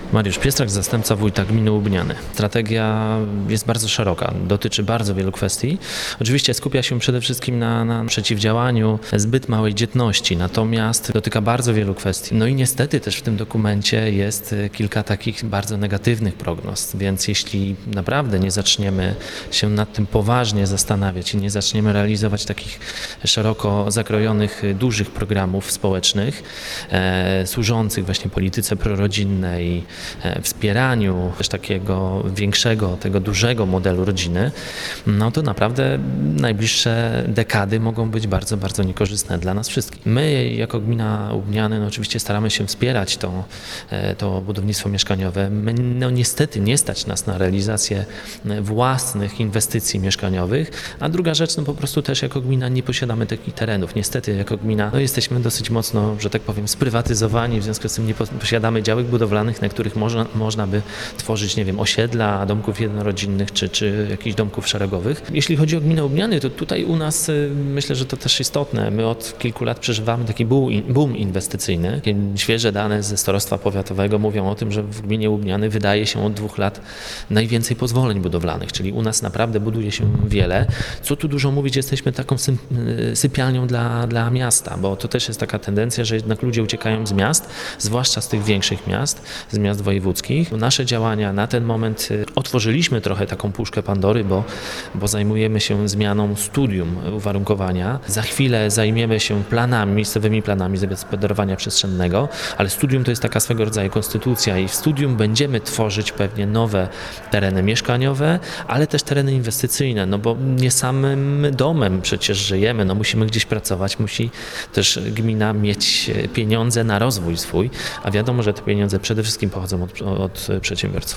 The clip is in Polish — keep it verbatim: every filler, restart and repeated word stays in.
Mariusz Piestrak, zastępca wójta gminy Łubniany. Strategia jest bardzo szeroka, dotyczy bardzo wielu kwestii. Oczywiście skupia się przede wszystkim na, na przeciwdziałaniu zbyt małej dzietności, natomiast dotyka bardzo wielu kwestii. No i niestety też w tym dokumencie jest kilka takich bardzo negatywnych prognoz, więc jeśli naprawdę nie zaczniemy się nad tym poważnie zastanawiać i nie zaczniemy realizować takich szeroko zakrojonych, dużych programów społecznych, e, służących właśnie polityce prorodzinnej, wspieraniu też takiego większego, tego dużego modelu rodziny, no to naprawdę najbliższe dekady mogą być bardzo, bardzo niekorzystne dla nas wszystkich. My jako gmina Łubniany no oczywiście staramy się wspierać to, to budownictwo mieszkaniowe. My, no niestety nie stać nas na realizację własnych inwestycji mieszkaniowych, a druga rzecz, no po prostu też jako gmina nie posiadamy takich terenów. Niestety jako gmina no jesteśmy dosyć mocno, że tak powiem, sprywatyzowani, w związku z tym nie posiadamy działek budowlanych, na których można, można by tworzyć, nie wiem, osiedla, domków jednorodzinnych czy, czy jakichś domków szeregowych. Jeśli chodzi o gminę Łubniany, to tutaj u nas myślę, że to też istotne. My od kilku lat przeżywamy taki boom inwestycyjny. Świeże dane ze Starostwa Powiatowego mówią o tym, że w gminie Łubniany wydaje się od dwóch lat najwięcej pozwoleń budowlanych, czyli u nas naprawdę buduje się wiele. Co tu dużo mówić, jesteśmy taką sypialnią dla, dla miasta, bo to też jest taka tendencja, że jednak ludzie uciekają z miast, zwłaszcza z tych większych miast, z miast wojewódzkich. Nasze działania na ten moment otworzyliśmy trochę taką puszkę Pandory, bo, bo zajmujemy się zmianą studium uwarunkowania. Za chwilę zajmiemy się planami, miejscowymi planami zagospodarowania przestrzennego, ale studium to jest taka swego rodzaju konstytucja i w studium będziemy tworzyć pewnie nowe tereny mieszkaniowe, ale też tereny inwestycyjne, no bo nie samym domem przecież żyjemy, no musimy gdzieś pracować, musi też gmina mieć pieniądze na rozwój swój, a wiadomo, że te pieniądze przede wszystkim pochodzą od, od przedsiębiorców.